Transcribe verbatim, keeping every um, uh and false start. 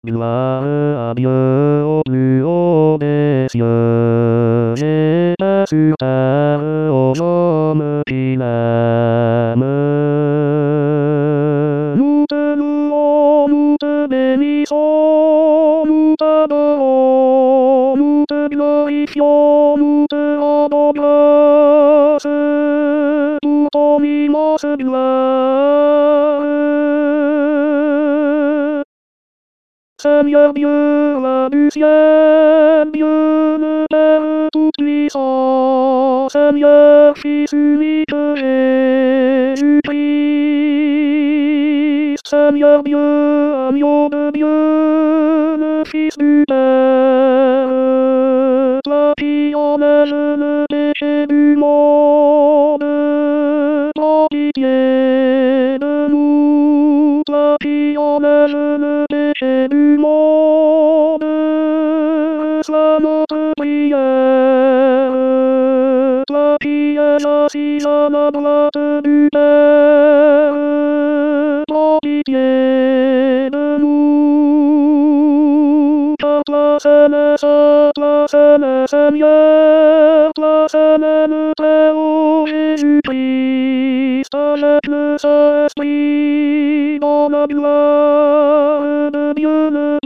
Gloire à Dieu au plus haut des cieux, et paix sur terre aux hommes qui l'aiment. Nous te louons, nous te bénissons, nous t'adorons, nous te glorifions, nous te rendons grâce pour ton immense gloire. Seigneur Dieu, roi du ciel, Dieu le Père tout-puissant, Seigneur Fils unique Jésus-Christ, Seigneur Dieu, agneau de Dieu, le Fils du Père, toi qui enlèves le péché du monde, prends pitié de nous, toi qui enlèves le péché du monde, reçois notre prière, toi qui es assis à la droite du Père, prends pitié de nous, car toi seul es saint, toi seul es Seigneur, toi seul es le Très-Haut Jésus-Christ, avec le Saint-Esprit, dans la gloire de Dieu le